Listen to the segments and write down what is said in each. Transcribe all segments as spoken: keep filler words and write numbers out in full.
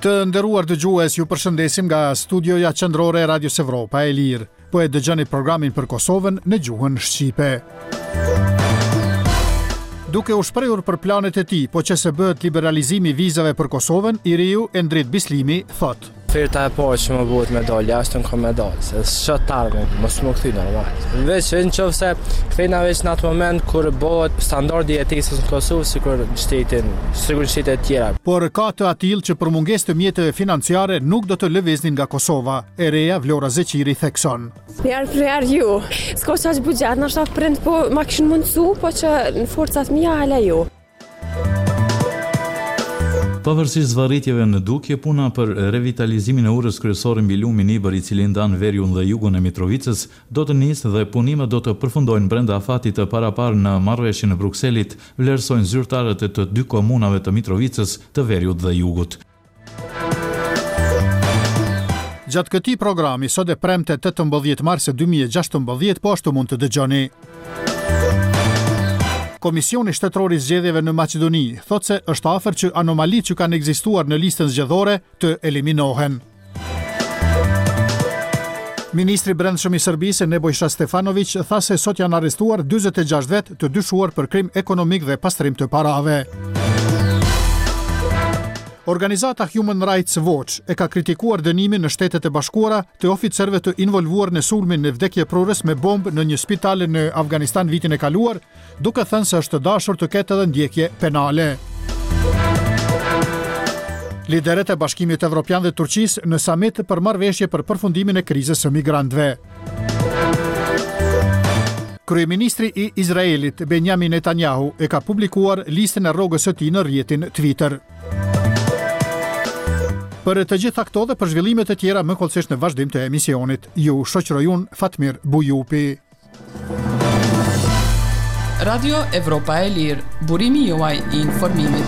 Të nderuar dëgjues, ju përshëndesim nga studioja qendrore e Radios Evropa e Lirë. Po e dëgjoni programin për Kosovën në gjuhën shqipe. Duke u shprehur për planet e tij, po që se bëhet liberalizimi i vizave për Kosovën, i riu Endrit Bislimi thotë: Oferta e parë që më bëhet me dalë jashtë në kam me dalë, se s'ka tarme, mos më kthy normal. Veç nëse kthejna veç në atë moment kur bëhet standardi i jetesës në Kosovë sikur në shtetin, sikur në shtetet e tjera. Por ka të atill që për mungesë të mjeteve financiare nuk do të lëviznin nga Kosova. E reja Vlora Zeqiri thekson: Jarë për jarë ju, s'ko që aqë bugjet, në shta prind po ma këshën mundësu, po që në forcat mija hala ju. Pavarësisht zvarritjeve në dukje, puna për revitalizimin e urës kryesore mbi lumin Ibër, i cili ndan veriun dhe jugun e Mitrovicës, do të nisë dhe punimet do të përfundojnë brenda afatit të paraparë në marrëveshjen e Brukselit, vlerësojnë zyrtarët e të dy komunave të Mitrovicës, të veriut dhe jugut. Gjatë këtij programi, sot e premte tetëmbëdhjetë mars dy mijë e gjashtëmbëdhjetë, po ashtu mund të dëgjoni. Komisioni Shtetëror i Zgjedhjeve në Maqedoni thotë se është afër që anomalitë që kanë ekzistuar në listën zgjedhore të eliminohen. Ministri i Brendshëm i Serbisë Nebojša Stefanović tha se sot janë arrestuar dyzet e gjashtë vet të dyshuar për krim ekonomik dhe pastrim të parave. Organizata Human Rights Watch e ka kritikuar dënimin në Shtetet e Bashkuara të oficerëve të involvuar në sulmin në vdekjeprurës me bombë në një spital në Afganistan vitin e kaluar, duke thënë se është dashur të ketë edhe ndjekje penale. Liderët e Bashkimit Evropian dhe Turqisë në samit për marrëveshje për përfundimin e krizës së migrantëve. Kryeministri i Izraelit Benjamin Netanyahu e ka publikuar listën e rrogës së tij në rrjetin Twitter. Për të gjitha këto dhe për zhvillimet e tjera më kollësisht në vazhdim të emisionit, ju shoqëroj unë Fatmir Bujupi. Radio Evropa e Lirë, burimi juaj i informimit.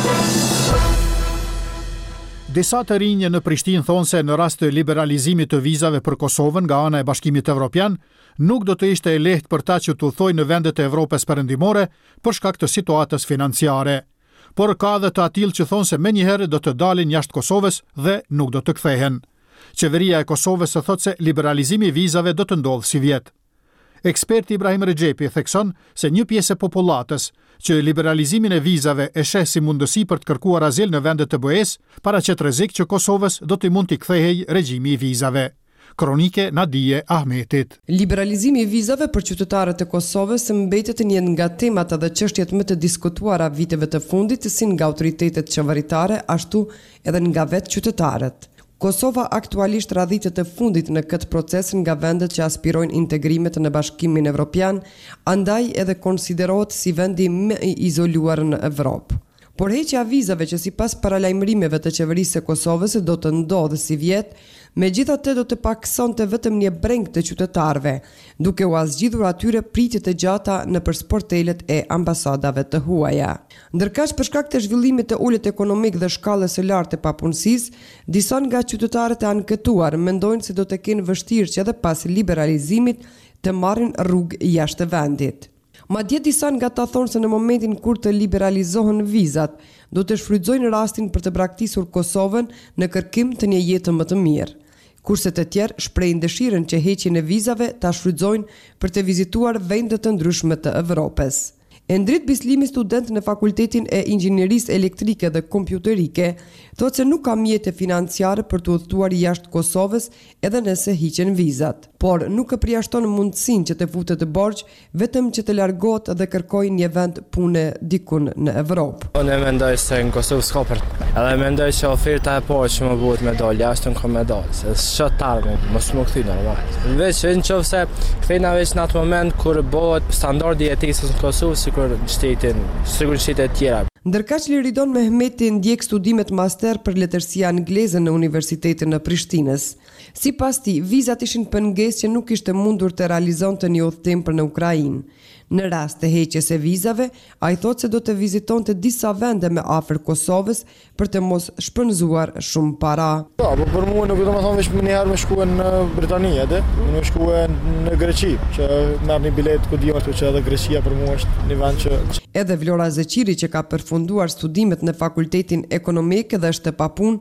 Disa të rinj në Prishtinë thonë se në rast të liberalizimit të vizave për Kosovën nga ana e Bashkimit Evropian, nuk do të ishte e lehtë për ta që të udhtojnë në vendet e Evropës perëndimore për shkak të situatës financiare. Por ka dhe të atill që thonë se menjëherë do të dalin jashtë Kosovës dhe nuk do të kthehen. Qeveria e Kosovës thotë se liberalizimi i vizave do të ndodhë si vjet. Eksperti Ibrahim Rexhepi thekson se një pjesë e popullatës që liberalizimin e vizave e sheh si mundësi për të kërkuar azil në vendet të B E-s, paraqet rrezik që Kosovës do të mund t'i kthehej regjimi i vizave. Kronike Nadije Ahmetit. Liberalizimi i vizave për qytetarët e Kosovës mbetet një nga temat dhe çështjet më të diskutuara viteve të fundit, si nga autoritetet qeveritare, ashtu edhe nga vetë qytetarët. Kosova aktualisht radhitet e fundit në këtë proces nga vendet që aspirojnë integrimet në Bashkimin Evropian, andaj edhe konsiderohet si vendi më i izoluar në Evropë. Por heqja vizave që sipas paralajmërimeve të qeverisë së Kosovës do të ndodhë si vjet, megjithatë do të paksonte vetëm një breng të qytetarëve, duke u zgjidhur atyre pritjet e gjata nëpër sportelet e ambasadave të huaja. Ndërkaq për shkak të zhvillimit të ulët ekonomik dhe shkallës së lartë të papunësisë, disa nga qytetarët e anketuar mendojnë se do të kenë vështirë që edhe pas liberalizimit të marrin rrugë jashtë vendit. Madje disa nga ta thonë se në momentin kur të liberalizohen vizat, do të shfrytëzojnë rastin për të braktisur Kosovën në kërkim të një jete më të mirë, kurse të tjerë shprehin dëshirën që heqjen e vizave ta shfrytëzojnë për të vizituar vende të ndryshme të Evropës. Endrit Bislimi, student në Fakultetin e Inxhinierisë Elektrike dhe Kompjuterike, thotë se nuk ka mjete financiare për të udhëtuar jashtë Kosovës edhe nëse hiqen vizat, por nuk e përjashton mundësinë që të futet të borxh, vetëm që të largohet dhe kërkojë një vend pune dikun në Evropë. Unë mendoj se në Kosovë s'ka për. Edhe mendoj se oferta e parë që më bëhet me dalë jashtë në kam me dalë, se s'ka tarme, mos më kthy normal. Veç nëse kthejna veç në atë moment kur bëhet standardi i jetesës në Kosovë sikur në shtetin, sikur në shtetet e tjera. Ndërkaq Liridon Mehmeti ndjek studimet master për letërsi angleze në Universitetin e Prishtinës. Sipas tij, vizat ishin pengesë që nuk ishte mundur të realizonte një udhëtim për në Ukrainë. Në rast të heqjes së vizave, ai thotë se do të vizitonte disa vende më afër Kosovës për të mos shpenzuar shumë para. Po, po për mua nuk do të them vetëm një herë më shkuën në Britani, edhe, më shkuën në Greqi, që merr një bilet ku dihet që edhe Greqia për mua është një vend që Edhe Vlora Zeqiri, që ka përfunduar studimet në Fakultetin Ekonomik dhe është pa punë,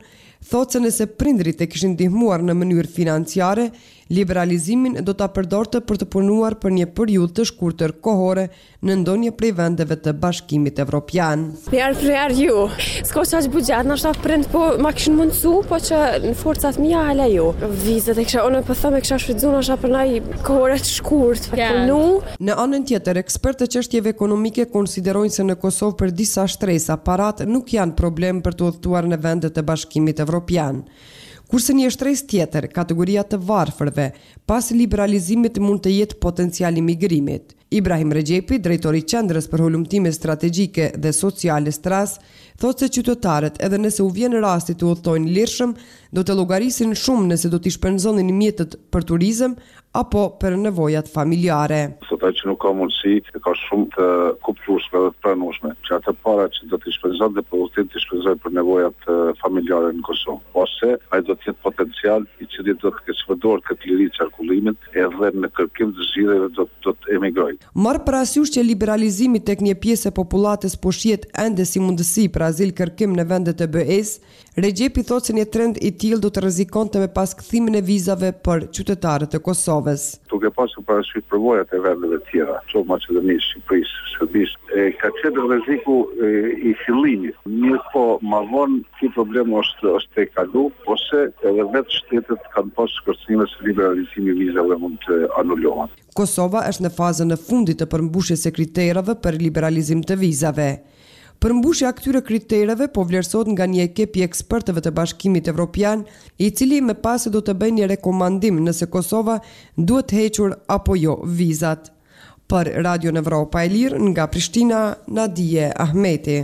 thotë se nëse prindrit e kishin ndihmuar në mënyrë financiare, liberalizimin do ta përdorte për të punuar për një periudhë të shkurtër kohore në ndonjë prej vendeve të Bashkimit Evropian. Herë për herë ju, s'ka qaq buxhet, nashta prind po ma kishin mundsu, po që në forcat mia hala ju. Vizat e kisha, unë po them e kisha shfrytzuar nashta për ndaj kohore të shkurt për yeah. punu. Në anën tjetër, ekspertë të çështjeve ekonomike konsiderojnë se në Kosovë për disa shtresa parat nuk janë problem për të udhëtuar në vendet e Bashkimit Evropian. Kurse një shtresë tjetër, kategoria të varfërve, pas liberalizimit mund të jetë potenciali migrimit. Ibrahim Regjepi, drejtori i Qendrës për Hulumtime Strategjike dhe Sociale Stras, thotë se qytetarët, edhe nëse u vjen rasti të udhtojnë lirshëm, do të llogarisin shumë nëse do t'i shpenzonin mjetet për turizëm apo për nevojat familjare. Sot ai që nuk ka mundësi, ka shumë të kuptueshme dhe të pranueshme, që atë para që do t'i shpenzon dhe për udhtim t'i shpenzoj për nevojat familjare në Kosovë. Ose ai do të jetë potencial i cili do të ketë përdorur këtë liri qarkullimit edhe në kërkim të zgjidhjeve do do të emigrojë. Marr parasysh që liberalizimi tek një pjesë e popullatës po shihet ende si mundësi për azil kërkim në vendet e B E-s, Regjepi thotë se një trend i tillë do të rrezikonte me pas kthimin e vizave për qytetarët e Kosovës. Duke pasur parasysh përvojat e vendeve të tjera, qoftë Maqedonisë, Shqipërisë, Serbisë, ka qenë rreziku i fillimit. Mirë po, ma vonë ky problem është është e kalu, ose edhe vetë shtetet kanë pasur kërcënime se liberalizimi i vizave mund të anulohen. Kosova është në fazën e fundit të përmbushjes së kritereve për liberalizim të vizave. Përmbushja këtyre kritereve po vlerësohet nga një ekip i ekspertëve të Bashkimit Evropian, i cili më pas do të bëjë një rekomandim nëse Kosova duhet hequr apo jo vizat. Për Radio Evropa e Lirë nga Prishtina, Nadije Ahmeti.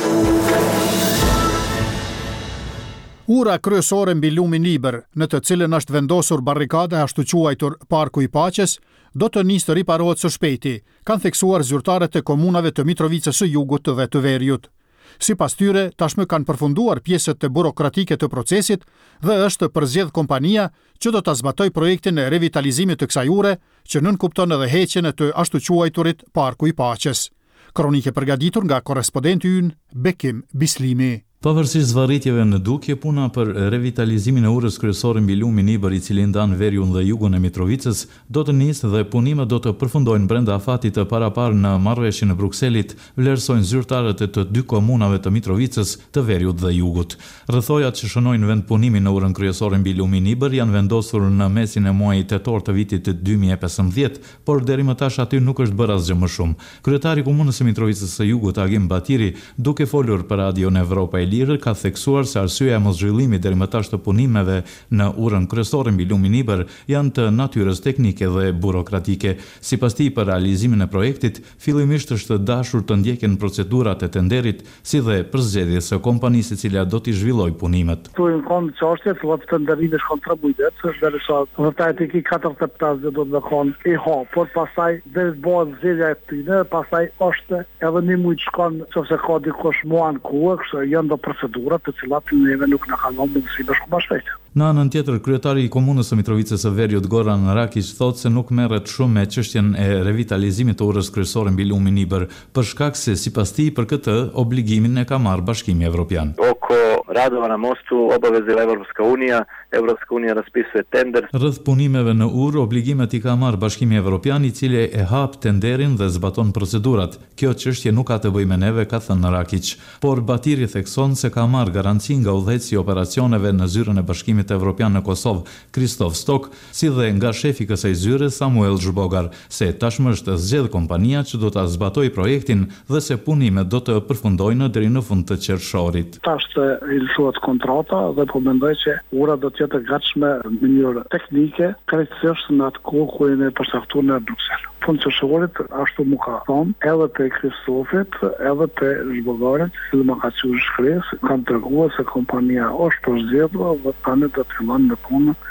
Ura kryesore mbi lumin liber, në të cilën është vendosur barrikade ashtu quajtur Parku i Paqes, do të nisë të riparohet së shpejti, kanë theksuar zyrtarët e komunave të Mitrovicës së Jugut dhe të Veriut. Sipas tyre, tashmë kanë përfunduar pjesët e burokratike të procesit dhe është përzgjedh kompania që do ta zbatoj projektin e revitalizimit të kësaj ure, që nënkupton edhe heqjen e të ashtu quajturit Parku i Paqes. Kronike përgatitur nga korrespondenti ynë Bekim Bislimi. Pavarësisht zvarritjeve në dukje, puna për revitalizimin e urës kryesore mbi lumin Iber i cili ndan Veriun dhe Jugun e Mitrovicës do të nisë dhe punimet do të përfundojnë brenda afatit të paraparë në marrëveshjen e Brukselit, vlerësojnë zyrtarët e të dy komunave të Mitrovicës, të Veriut dhe Jugut. Rrethojat që shënojnë vend punimin në urën kryesore mbi lumin Iber janë vendosur në mesin e muajit tetor të vitit të dy mijë e pesëmbëdhjetë, por deri më tash aty nuk është bërë asgjë më shumë. Kryetari i komunës së Mitrovicës së Jugut, Agim Batiri, duke folur për Radio Evropa e Lirë, ka theksuar se arsyeja e moszhvillimit deri më tash të punimeve në urën kryesore mbi lumin Iber janë të natyrës teknike dhe burokratike. Sipas tij, për realizimin e projektit, fillimisht është dashur të ndjeken procedurat e tenderit, si dhe përzgjedhjes së kompanisë e cila do t'i zhvillojë punimet. Tu në fond çështja e tenderit është kontribuitet, është vërsa vërtet i katërdhjetë e pesë do të bëkon i ha, por pastaj dhe bëhet zgjedhja e tyre, pastaj është edhe një muaj shkon, nëse ka dikush muan kohë, kështu janë procedurat të cilat neve nuk na kanë mundësi të shkojmë shpejt. Në anën tjetër, kryetari i komunës së Mitrovicës së Veriut, Goran Rakić, thotë se nuk merret shumë me çështjen e revitalizimit të urës kryesore mbi lumin Iber, për shkak se sipas tij për këtë obligimin e ka marrë Bashkimi Evropian. Oko radova na mostu obavezila Evropska unija, Evropska unija raspisuje tender. Rreth punimeve në urë, obligimet i ka marrë Bashkimi Evropian, i cili e hap tenderin dhe zbaton procedurat. Kjo çështje nuk ka të bëjë me neve, ka thënë Rakić, por Batiri thekson se ka marrë garanci nga udhëheqësi i operacioneve në zyrën e Bashkimit Evropian në Kosovë, Kristof Stok, si dhe nga shefi i kësaj zyre, Samuel Zhbogar, se tashmë është zgjedh kompania që do ta zbatojë projektin dhe se punimet do të përfundojnë deri në fund të qershorit. Tash të ilësohet kontrata dhe po mendoj që ura do të jetë e gatshme në mënyrë teknike, krejtësisht në atë kohë ku jemi përcaktuar në Bruksel. Fund të shorit, ashtu mu ka thonë, edhe të Kristofit, edhe të Zhbogarit, si dhe më ka qërë shkres, kanë treguar se kompania është përzgjedhur dhe tani do të fillon me punë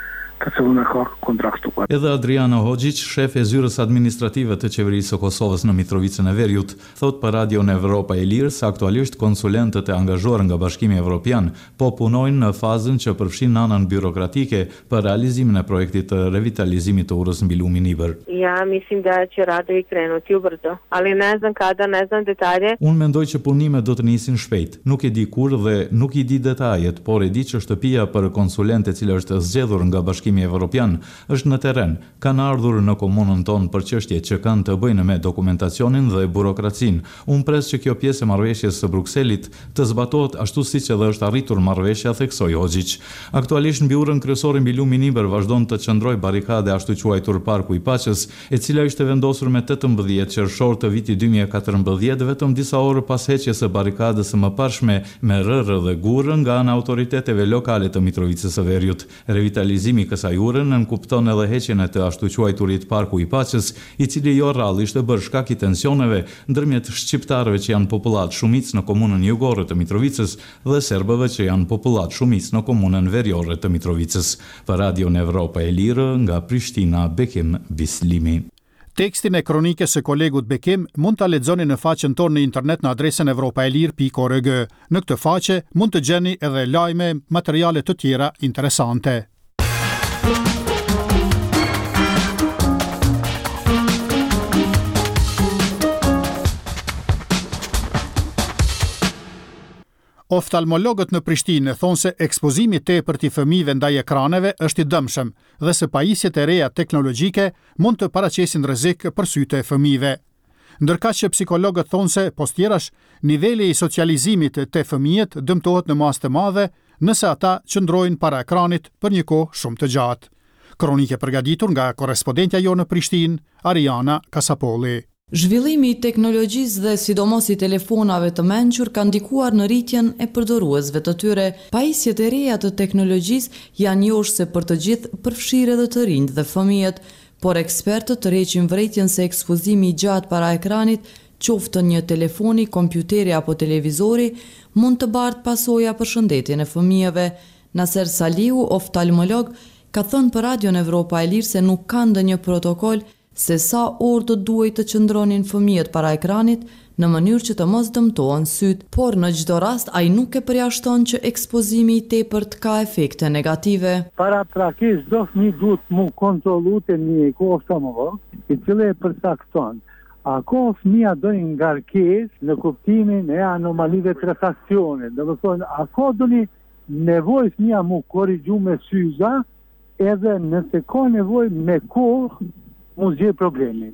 të cilën e ka kontraktuar. Edhe Adriano Hoxhić, shef e zyrës administrative të qeverisë së Kosovës në Mitrovicën e Veriut, thot për Radio në Evropa e Lirë se aktualisht konsulentët e angazhuar nga Bashkimi Evropian po punojnë në fazën që përfshin anën birokratike për realizimin e projektit të revitalizimit të urës mbi lumin Ibër. Ja, mislim da će radovi krenuti ubrzo, ali ne znam kada, ne znam detalje. Unë mendoj që punimet do të nisin shpejt. Nuk e di kur dhe nuk i di detajet, por e di që shtëpia për konsulente e cila është zgjedhur nga Bashkimi Evropian është në terren. Kanë ardhur në komunën tonë për çështje që kanë të bëjnë me dokumentacionin dhe burokracinë. Unë pres që kjo pjesë e marrëveshjes së Brukselit të zbatohet ashtu siç edhe është arritur marrëveshja, theksoi Hoxhić. Aktualisht mbi urën kryesore mbi lumin Ibër vazhdon të çndrojë barikade ashtu quajtur Parku i Paqës, e cila ishte vendosur me tetëmbëdhjetë qershor të vitit dy mijë e katërmbëdhjetë, vetëm disa orë pas heqjes së barikadës së mëparshme me rrë dhe gurë nga ana autoriteteve lokale të Mitrovicës së Veriut. Revitalizimi i kësaj ure nënkupton edhe heqjen e të ashtu quajturit Parku i Paqës, i cili jo rrallë ishte bërë shkak i tensioneve ndërmjet shqiptarëve që janë popullat shumicë në komunën jugore të Mitrovicës dhe serbëve që janë popullat shumicë në komunën veriore të Mitrovicës. Për Radio në Evropa e Lirë, nga Prishtina, Bekim Bislimi. Tekstin e kronikës së kolegut Bekim mund ta lexoni në faqen tonë në internet në adresën evropaelir pikë org. Në këtë faqe mund të gjeni edhe lajme, materiale të tjera interesante. Oftalmologët në Prishtinë thonë se ekspozimi i tepërt i fëmijëve ndaj ekraneve është i dëmshëm dhe se pajisjet e reja teknologjike mund të paraqesin rrezik për sytë e fëmijëve. Ndërkaq që psikologët thonë se postjerash niveli i socializimit të fëmijët dëmtohet në masë të madhe nëse ata qëndrojnë para ekranit për një kohë shumë të gjatë. Kronike përgatitur nga korrespondentja jo në Prishtinë, Ariana Kasapolli. Zhvillimi i teknologjisë dhe sidomos i telefonave të mençur ka ndikuar në rritjen e përdoruesve të tyre. Pajisjet e reja të teknologjisë janë njohshse për të gjithë, përfshirë edhe të rinjt dhe fëmijët, por ekspertët tërheqin vërejtjen se ekspozimi i gjatë para ekranit, qoftë një telefoni, kompjuteri apo televizori, mund të bartë pasoja për shëndetjen e fëmijëve. Naser Salihu, oftalmolog, ka thënë për Radio në Evropa e Lirë se nuk ka ndonjë protokoll se sa orë të duhet të qëndronin fëmijët para ekranit në mënyrë që të mos dëmtohen syt, por në çdo rast ai nuk e përjashton që ekspozimi i tepërt ka efekte negative. Para prakisht çdo fëmijë duhet mu kontrollu te një oftalmolog, i cili e përcakton a ka fëmia do një ngarkesë në kuptimin e anomalive të refraksionit. Do të thonë, a ka do një nevojë fëmia mu korrigju me syza, edhe nëse ka nevojë me kohë mu zgjidh problemi.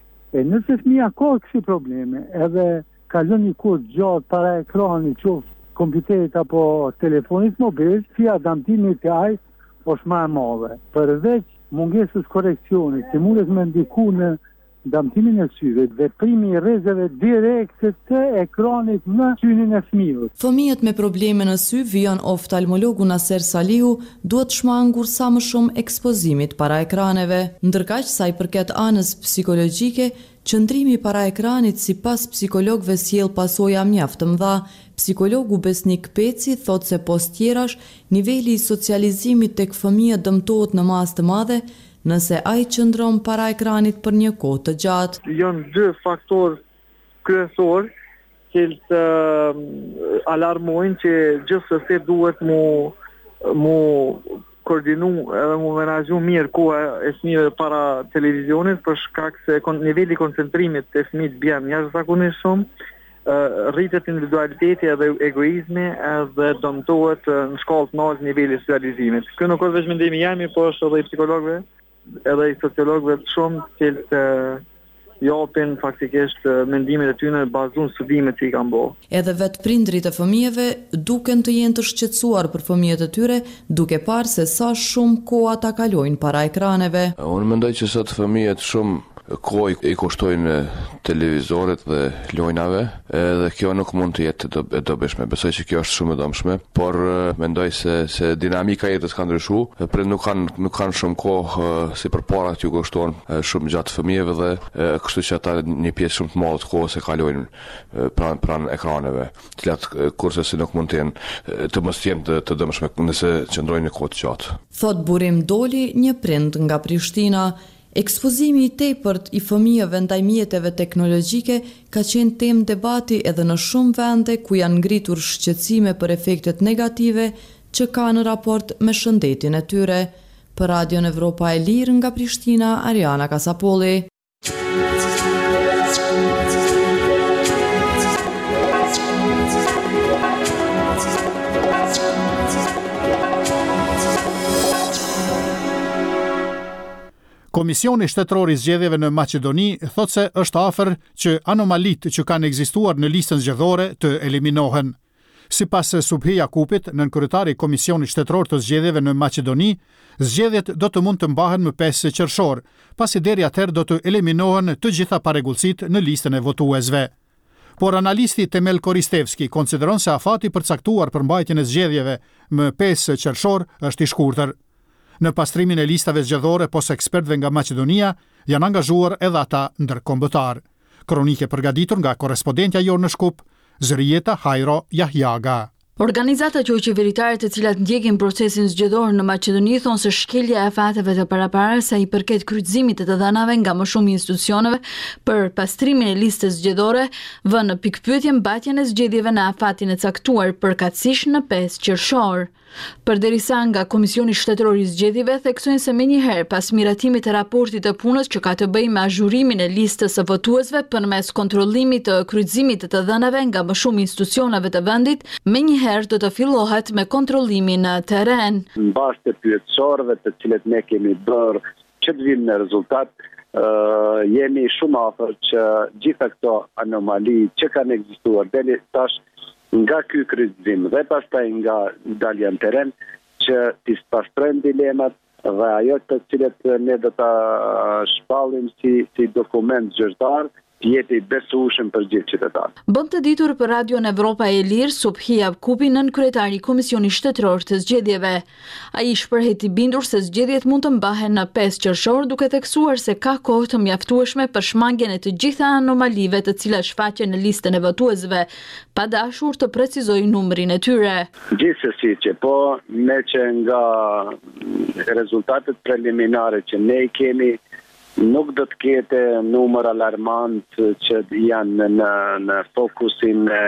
E nëse fëmia ka kësi probleme, edhe kalon një kohë gjatë para ekranit, qoftë kompjuterit apo telefonit mobil, si adaptimi të ai është më e madhe. Përveç mungesës koreksionit, që mundet me ndiku në damtimin e syve, veprimi i rrezeve direkte të ekranit në synin e fëmijës. Fëmijët me probleme në sy, vijon oftalmologu Naser Salihu, duhet shmangur sa më shumë ekspozimit para ekraneve. Ndërkaq sa i përket anës psikologjike, qëndrimi para ekranit sipas psikologëve sjell pasoja mjaft të mëdha. Psikologu Besnik Peci thot se postjerash, niveli i socializimit tek fëmijët dëmtohet në masë të madhe nëse ai qëndron para ekranit për një kohë të gjatë. Janë dy faktorë kryesorë që të alarmojnë që gjithsesi duhet mu mu koordinu edhe mu menaxhu mirë koha e fëmijëve para televizionit, për shkak se niveli i koncentrimit të fëmijët bën jashtëzakonisht shumë, rritet individualiteti edhe egoizmi edhe dëmtohet në shkallë të lartë niveli i socializimit. Kjo nuk është vetëm mendimi jam, por është edhe i psikologëve, edhe i sociologëve të shumë që të japin faktikisht mendimet e tyre bazuar studimet që i kanë bërë. Edhe vetë prindrit e fëmijëve duken të jenë të shqetësuar për fëmijët e tyre, duke parë se sa shumë kohë ata kalojnë para ekraneve. Unë mendoj që sot fëmijët shumë kohë i kushtojnë televizorit dhe lojnave, dhe kjo nuk mund të jetë e dobishme. Besoj që kjo është shumë e dobishme, por mendoj se se dinamika e jetës ka ndryshuar, për nuk kanë nuk kanë shumë kohë si përpara që u kushtojnë shumë gjatë fëmijëve dhe kështu që ata një pjesë shumë të madhe të kohës e kalojnë pranë pranë ekraneve, të cilat kurse se nuk mund të jenë të mos jenë të, të dëmshme nëse qëndrojnë në kohë të gjatë. Thot Burim Doli, një prind nga Prishtina. Ekspozimi i tepërt i fëmijëve ndaj mjeteve teknologjike ka qenë temë debati edhe në shumë vende ku janë ngritur shqetësime për efektet negative që ka në raport me shëndetin e tyre. Për Radion Evropa e Lirë nga Prishtina, Ariana Kasapolli. Komisioni Shtetëror i Zgjedhjeve në Maqedoni thot se është afër që anomalitë që kanë ekzistuar në listën zgjedhore të eliminohen. Sipas Subhi Jakupit, nënkryetari i Komisionit Shtetëror të Zgjedhjeve në Maqedoni, zgjedhjet do të mund të mbahen më pesë qershor, pasi deri atëherë do të eliminohen të gjitha paregullësitë në listën e votuesve. Por analisti Temel Koristevski konsideron se afati përcaktuar për mbajtjen e zgjedhjeve më pesë qershor është i shkurtër. Në pastrimin e listave zgjedhore pos ekspertëve nga Maqedonia janë angazhuar edhe ata ndërkombëtar. Kronike përgatitur nga korrespondentja jonë në Shkup, Zërijeta Hajro Jahjaga. Organizatat jo qeveritare të cilat ndjekin procesin zgjedhor në Maqedoni thonë se shkelja e afateve të paraparë sa i përket kryqëzimit të të dhënave nga më shumë institucioneve për pastrimin e listës zgjedhore vën në pikpyetje mbajtjen e zgjedhjeve në afatin e caktuar përkatësisht në pesë qershor. Përderisa nga Komisioni Shtetëror i Zgjedhjeve theksojnë se menjëherë pas miratimit të raportit të punës që ka të bëjë me azhurimin e listës së votuesve përmes kontrollimit të kryqëzimit të të dhënave nga më shumë institucioneve të vendit, menjëherë do të fillohet me kontrollimin në terren. Mbas të pyetësorëve të cilët ne kemi bërë që të vinë në rezultat, uh, jemi shumë afër që gjitha këto anomali që kanë ekzistuar deri tash nga ky kryqëzim dhe pastaj nga dalja në terren që të pastrojnë dilemat dhe ajo të cilët ne do ta shpallim si si dokument zyrtar të jetë i besueshëm për gjithë qytetarët. Bën të ditur për Radion Evropa e Lirë Subhi Jakupi, nënkryetari i Komisionit Shtetëror të Zgjedhjeve. Ai shpreheti bindur se zgjedhjet mund të mbahen në pesë qershor, duke theksuar se ka kohë të mjaftueshme për shmangjen e të gjitha anomalive të cilat shfaqen në listën e votuesve, pa dashur të precizojë numrin e tyre. Gjithsesi që po me që nga rezultatet preliminare që ne kemi nuk do të ketë numër alarmant që janë në, në fokusin e,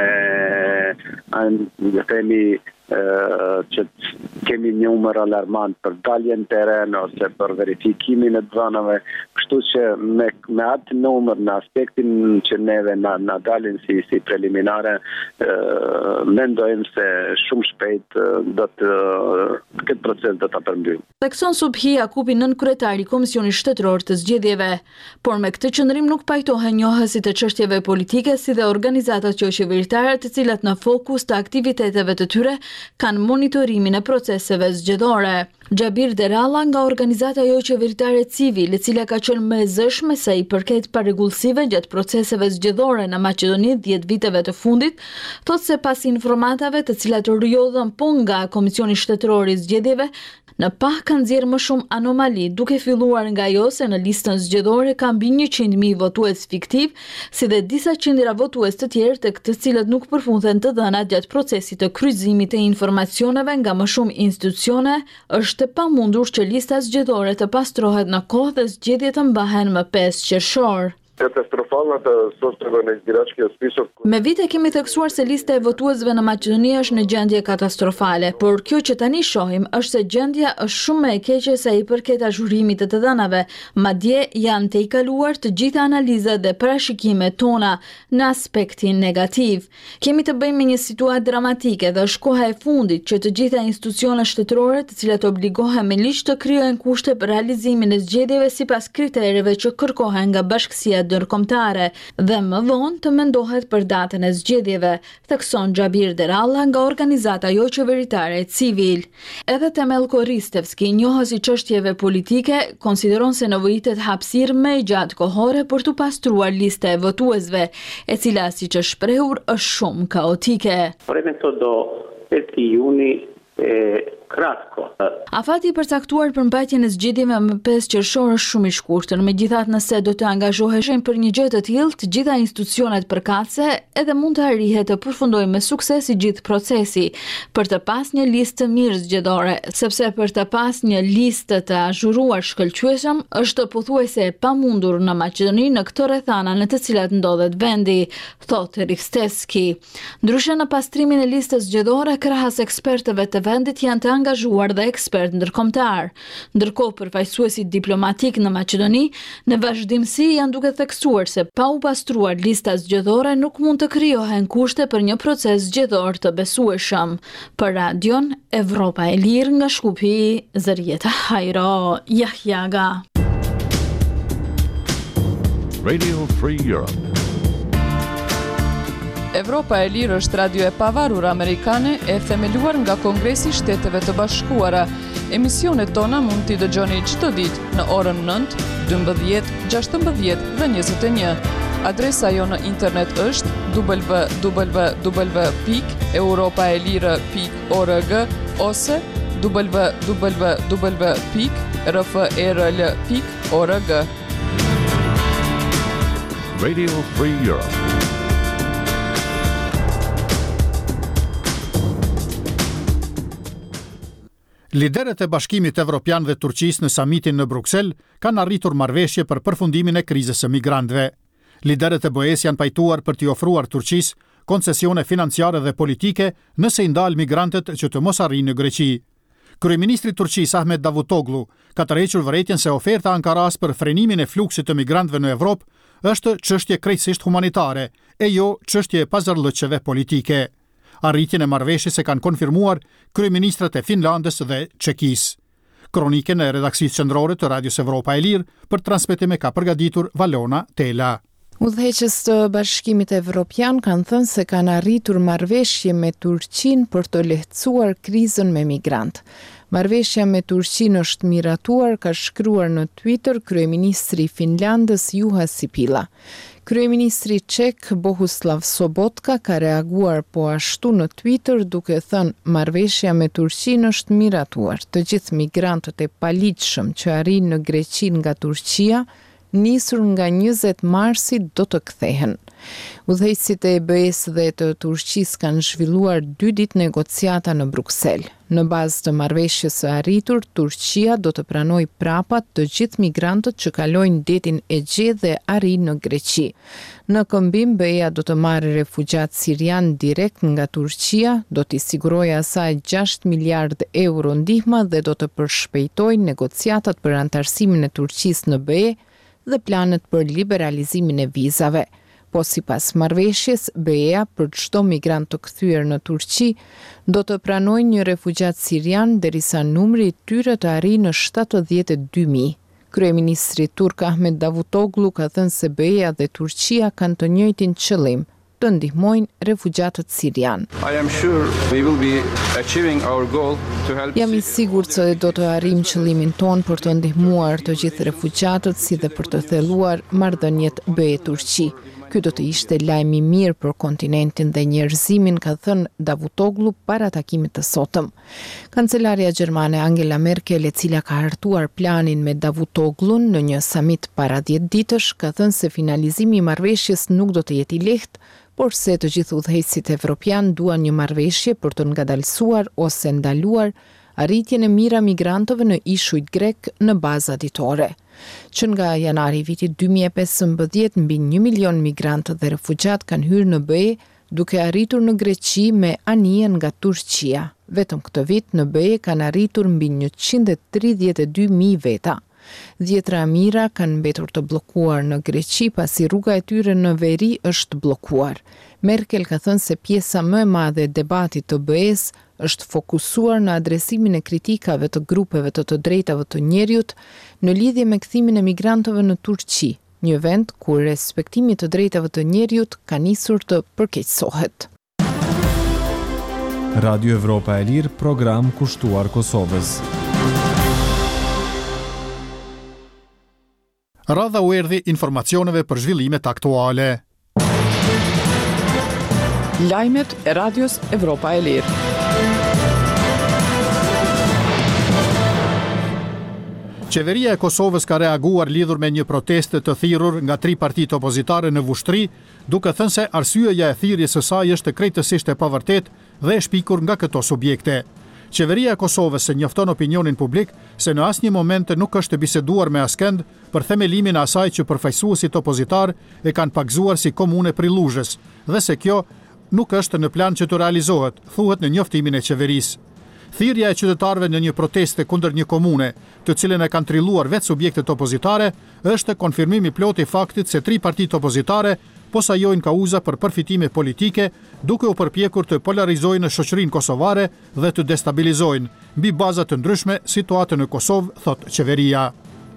në themi që kemi numër alarmant për daljen në terren ose për verifikimin e dhënave, kështu që me, me atë numër në aspektin që neve na, na dalin si, si preliminare, mendojmë se shumë shpejt do të këtë proces do ta përmbyllim. Thekson Subhi Jakupi, nënkryetari i Komisionit Shtetëror të Zgjedhjeve, por me këtë qëndrim nuk pajtohen njohësit të çështjeve politike si dhe organizatat jo qeveritare të cilat në fokus të aktiviteteve të tyre kanë monitorimin e proceseve zgjedhore. Xhabir Deralla nga organizata jo qeveritare Civil, e cila ka qenë më e zëshme sa i përket parregullsive gjatë proceseve zgjedhore në Maqedoni dhjetë viteve të fundit, thotë se pas informatave të cilat rrjedhën po nga Komisioni Shtetëror i Zgjedhjeve, në pak kanë nxjerrë më shumë anomali, duke filluar nga ajo se në listën zgjedhore ka mbi njëqind mijë votues fiktiv, si dhe disa qindra votues të tjerë të të cilët nuk përfundën të dhënat gjatë procesit të kryqëzimit të informacioneve nga më shumë institucione, është e pamundur që lista zgjedhore të pastrohet në kohë dhe zgjedhjet të mbahen më pesë qershor. Katastrofalната собствена на избирачкия список. Me vite kemi theksuar se lista e votuesve në Maqedoni është në gjendje katastrofale, por kjo që tani shohim është se gjendja është shumë më e keqe sa i përket azhurimit të të dhënave, madje janë të i kaluar të gjitha analizat dhe parashikimet tona në aspektin negativ. Kemi të bëjmë me një situatë dramatike dhe është koha e fundit që të gjitha institucionet shtetërore të cilat obligohen me ligj të krijojnë kushte për realizimin e zgjedhjeve sipas kritereve që kërkohen nga Bashkësia ndërkombëtare dhe më vonë të mendohet për datën e zgjedhjeve, thekson Xhabir Deralla nga organizata jo qeveritare civil. Edhe Temel Koristevski, njohës i çështjeve politike, konsideron se nevojitet hapësirë më e gjatë kohore për të pastruar lista e votuesve, e cila siç është shprehur është shumë kaotike. Afati i përcaktuar për mbajtjen e zgjedhjeve më pesë qershor është shumë i shkurtër, megjithatë nëse do të angazhoheshin për një gjë të tillë, të gjitha institucionet përkatëse edhe mund të arrihet të përfundojë me sukses i gjithë procesi, për të pas një listë të mirë zgjedhore, sepse për të pas një listë të azhuruar shkëlqyeshëm është pothuajse e pamundur në Maqedoni në këto rrethana në të cilat ndodhet vendi, thotë Riksteski. Ndryshe në pastrimin e listës zgjedhore, krahas ekspertëve të vendit janë të angazhuar dhe ekspert ndërkombëtar. Ndërkohë përfaqësuesit diplomatik në Maqedoni në vazhdimsi janë duke theksuar se pa u pastruar lista zgjedhore nuk mund të krijohen kushte për një proces zgjedhor të besueshëm. Për Radion Evropa e Lirë nga Shkupi, Zërieta Hajro Jahjaga. Radio Free Europe. Evropa e Lirë është radio e pavarur amerikane e themeluar nga Kongresi i Shteteve të Bashkuara. Emisionet tona mund t'i dëgjoni çdo ditë në orën nëntë, dymbëdhjetë, gjashtëmbëdhjetë dhe njëzet e një. Adresa jo në internet është w w w pikë europaelire pikë org ose w w w pikë r f e r l pikë org. Radio Free Europe. Liderët e Bashkimit Evropian dhe Turqisë në samitin në Bruksel kanë arritur marrëveshje për përfundimin e krizës së migrantëve. Liderët e B E S janë pajtuar për t'i ofruar Turqisë koncesione financiare dhe politike nëse i ndal migrantët që të mos arrijnë në Greqi. Kryeministri i Turqisë Ahmet Davutoglu ka tërhequr vërejtjen se oferta e Ankaras për frenimin e fluksit të migrantëve në Evropë është çështje krejtësisht humanitare e jo çështje pazarllëqeve politike. Arritjen e marrëveshjes e kanë konfirmuar kryeministrat e Finlandës dhe Çekisë. Kronikën e redaksisë qendrore të Radios Evropa e Lirë për transmetim e ka përgatitur Valona Tela. Udhëheqës të Bashkimit Evropian kanë thënë se kanë arritur marrëveshje me Turqinë për të lehtësuar krizën me migrant. Marrëveshja me Turqinë është miratuar, ka shkruar në Twitter kryeministri i Finlandës Juha Sipila. Kryeministri çek Bohuslav Sobotka ka reaguar po ashtu në Twitter duke thënë marrëveshja me Turqinë është miratuar. Të gjithë migrantët e paligjshëm që arrin në Greqi nga Turqia nisur nga njëzet marsi do të kthehen. Udhëheqësit e B E S dhe të Turqisë kanë zhvilluar dy ditë negociata në Bruksel. Në bazë të marrëveshjes së arritur, Turqia do të pranojë prapa të gjithë migrantët që kalojnë detin Egje dhe arrijnë në Greqi. Në këmbim, B E A do të marrë refugjat sirian direkt nga Turqia, do t'i sigurojë asaj gjashtë miliardë euro ndihma dhe do të përshpejtojë negociatat për antarësimin e Turqisë në B E dhe planet për liberalizimin e vizave. Po sipas marrëveshjes, B E A për çdo migrant të kthyer në Turqi do të pranojë një refugjat sirian derisa numri i tyre të arrijë në shtatëdhjetë e dy mijë. Kryeministri turk Ahmet Davutoglu ka thënë se B E A dhe Turqia kanë të njëjtin qëllim, të ndihmojnë refugjatët sirian. Jam i sigurt se do të arrijmë qëllimin ton për të ndihmuar të gjithë refugjatët si dhe për të thelluar marrëdhëniet B E Turqi. Ky do të ishte lajm i mirë për kontinentin dhe njerëzimin, ka thënë Davutoglu para takimit të sotëm. Kancelaria gjermane Angela Merkel, e cila ka hartuar planin me Davutoglun në një samit para dhjetë ditësh, ka thënë se finalizimi i marrëveshjes nuk do të jetë i lehtë, por se të gjithë udhëheqësit evropian duan një marrëveshje për të ngadalësuar ose ndaluar arritjen e mira migrantëve në ishujt grek në bazë ditore. Që nga janari vitit dy mijë e pesëmbëdhjetë mbi një milion migrantë dhe refugjat kanë hyrë në B E, duke arritur në Greqi me anijen nga Turqia. Vetëm këtë vit në B E kanë arritur mbi njëqind e tridhjetë e dy mijë veta. Dhjetra mira kanë mbetur të bllokuar në Greqi pasi rruga e tyre në veri është bllokuar. Merkel ka thënë se pjesa më e madhe e debatit të B E-s është fokusuar në adresimin e kritikave të grupeve të të drejtave të njerëzit në lidhje me kthimin e migrantëve në Turqi, një vend ku respektimi të drejtave të njerëzit ka nisur të përkeqësohet. Radio Evropa e Lirë, program kushtuar Kosovës. Radha u erdhi informacioneve për zhvillimet aktuale. Lajmet e Radios Evropa e Lirë. Qeveria e Kosovës ka reaguar lidhur me një protestë të thirrur nga tri partitë opozitare në Vushtri, duke thënë se arsyeja e thirrjes së saj është krejtësisht e pavërtetë dhe e shpikur nga këto subjekte. Qeveria e Kosovës se njofton opinionin publik se në asnjë moment nuk është biseduar me askënd për themelimin e asaj që përfaqësuesit opozitar e kanë pagzuar si komune prillueshës dhe se kjo nuk është në plan që të realizohet, thuhet në njoftimin e qeverisë. Thirrja e qytetarëve në një protestë kundër një komune, të cilën e kanë trilluar vetë subjektet opozitare, është konfirmim i plotë i faktit se tri partitë opozitare posajojnë kauza për përfitime politike, duke u përpjekur të polarizojnë shoqërinë kosovare dhe të destabilizojnë, mbi baza të ndryshme, situatën në Kosovë, thot qeveria.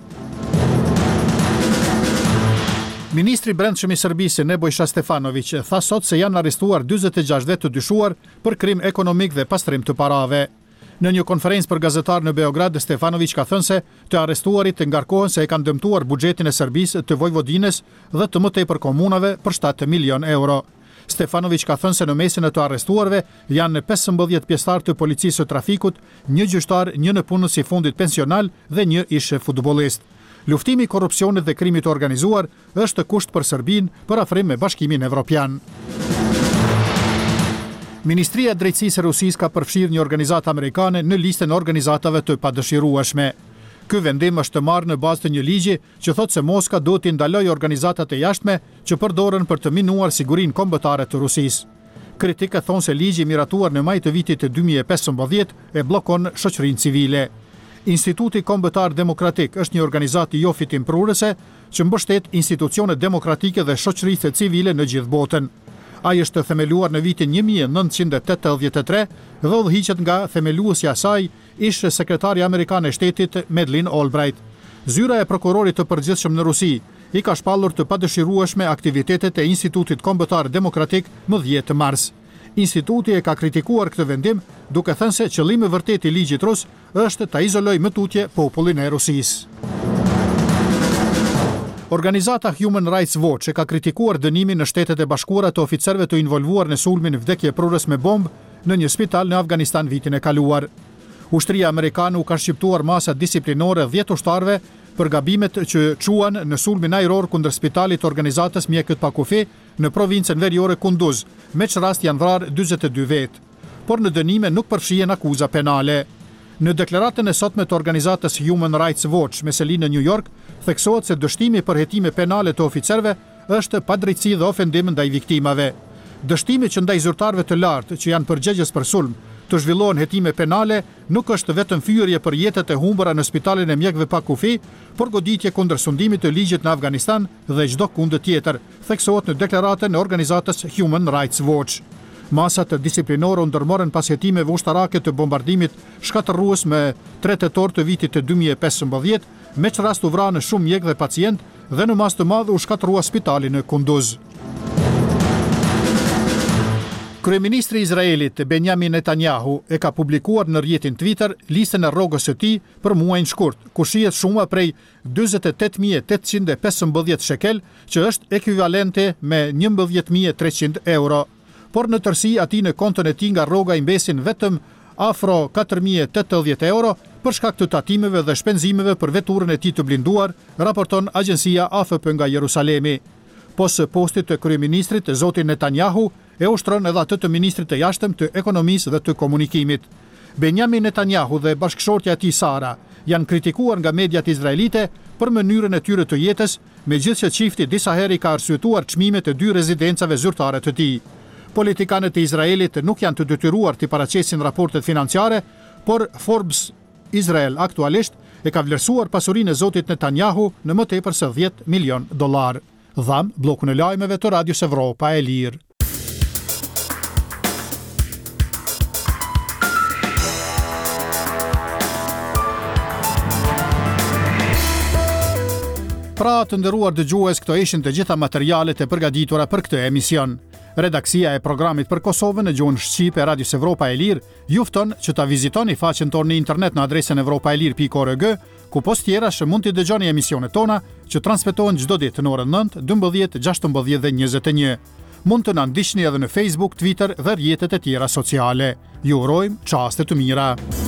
Ministri i Brendshëm i Serbisë Nebojša Stefanović tha sot se janë arrestuar dyzet e gjashtë vetë të dyshuar për krim ekonomik dhe pastrim të parave. Në një konferencë për gazetar në Beograd, Stefanović ka thënë se të arrestuarit të ngarkohen se e kanë dëmtuar buxhetin e Serbisë të Vojvodinës dhe të më tepër komunave për shtatë milion euro. Stefanović ka thënë se në mesin e të arrestuarve janë pesëmbëdhjetë pjesëtar të policisë së trafikut, një gjyqtar, një nëpunës i fundit pensional dhe një ish futbollist. Luftimi i korrupsionit dhe krimit të organizuar është kusht për Serbinë për afrim me Bashkimin Evropian. Ministria e Drejtësisë e Rusisë ka përfshirë një organizatë amerikane në listën e organizatave të padëshirueshme. Ky vendim është të marrë në bazë të një ligji që thotë se Moska duhet të ndalojë organizatat e jashtme që përdoren për të minuar sigurinë kombëtare të Rusisë. Kritikët thonë se ligji miratuar në maj të vitit të dy mijë e pesëmbëdhjetë e bllokon shoqërinë civile. Instituti Kombëtar Demokratik është një organizatë jo fitimprurëse që mbështet institucionet demokratike dhe shoqërisë civile në gjithë botën. Ai është themeluar në vitin një mijë e nëntëqind e tetëdhjetë e tre dhe udhëhiqet nga themeluesja e saj, ish sekretari amerikan e shtetit Madeleine Albright. Zyra e prokurorit të përgjithshëm në Rusi i ka shpallur të padëshirueshme aktivitetet e Institutit Kombëtar Demokratik më dhjetë mars. Instituti e ka kritikuar këtë vendim, duke thënë se qëllimi vërtet i ligjit rus është ta izolojë më tutje popullin e Rusisë. Organizata Human Rights Watch e ka kritikuar dënimin në Shtetet e Bashkuara të oficerëve të involvuar në sulmin vdekjeprurës me bombë në një spital në Afganistan vitin e kaluar. Ushtria amerikane u ka shqiptuar masa disiplinore dhjetë ushtarëve për gabimet që quan në sulmin ajror kundër spitalit të organizatës Mjekët pa kufi në provincën veriore Kunduz, me që rast janë vrarë dyzet e dy vetë, por në dënime nuk përfshihen akuza penale. Në deklaratën e sotme të organizatës Human Rights Watch me seli në New York, theksohet se dështimi për hetime penale të oficerëve është padrejtësi dhe ofendim ndaj viktimave. Dështimi që ndaj zyrtarëve të lartë që janë përgjegjës për sulm të zhvillohen hetime penale nuk është vetëm fyerje për jetët e humbura në spitalin e mjekëve pa kufi, por goditje kundër sundimit të ligjit në Afganistan dhe çdo kundër tjetër, theksohet në deklaratën e organizatës Human Rights Watch. Masat disiplinore u ndërmorën pas hetimeve ushtarake të bombardimit shkatërrues me tre tetor të vitit të dy mijë e pesëmbëdhjetë, me që rast u vranë shumë mjek dhe pacient dhe në mas të madhe u shkatërrua spitali në Kunduz. Kryeministri i Izraelit Benjamin Netanyahu e ka publikuar në rrjetin Twitter listën e rrogës së tij për muajin shkurt, ku shihet shuma prej dyzet e tetë mijë e tetëqind e pesëmbëdhjetë shekel, që është ekuivalente me njëmbëdhjetë mijë e treqind euro. Por në tërësi ati në kontën e tij nga rroga i mbesin vetëm afro katër mijë e tetëdhjetë euro për shkak të tatimeve dhe shpenzimeve për veturën e tij të blinduar, raporton agjencia A F P nga Jerusalemi. Pas postit të kryeministrit, zoti Netanyahu e ushtron edhe atë të ministrit të jashtëm të ekonomisë dhe të komunikimit. Benjamin Netanyahu dhe bashkëshortja e tij Sara janë kritikuar nga mediat izraelite për mënyrën e tyre të jetës, megjithëse çifti disa herë ka arsyetuar çmimet e dy rezidencave zyrtare të tij. Politikanët e Izraelit nuk janë të detyruar të paraqesin raportet financiare, por Forbes Izrael aktualisht e ka vlerësuar pasurinë e zotit Netanyahu në më tepër se dhjetë milion dollar. Dham bllokun e lajmeve të Radios Evropa e Lirë. Pra të nderuar dëgjues, këto ishin të gjitha materialet e përgatitura për këtë emision. Redaksia e programit për Kosovën në gjuhën shqipe e Radios Evropa e Lirë ju fton që ta vizitoni faqen tonë në internet në adresën evropaelir pikë org, ku post tjerash mund të dëgjoni emisionet tona që transmetohen çdo ditë në orën nëntë, dymbëdhjetë, gjashtëmbëdhjetë dhe njëzet e një. Mund të na ndiqni edhe në Facebook, Twitter dhe rrjetet e tjera sociale. Ju urojmë çaste të mira.